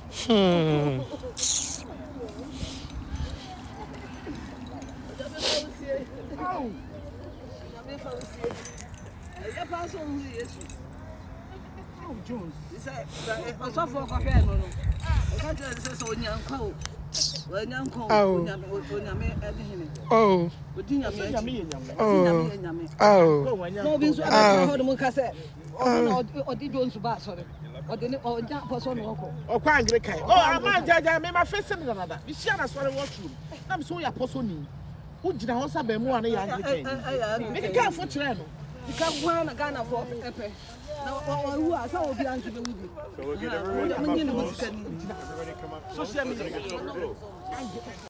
Jones. He said, I saw for a fan. I can't say so young cold. Well, young cold. Oh, or did Jones bass or that person or quite great. Oh, I'm not judge. I made my face in another. You see, I saw the washroom. I'm so your person. Who did I also be more than a make a car for Channel. You can't wear a gun for Epe. Now, who are some of the answer to you? So we'll get everybody.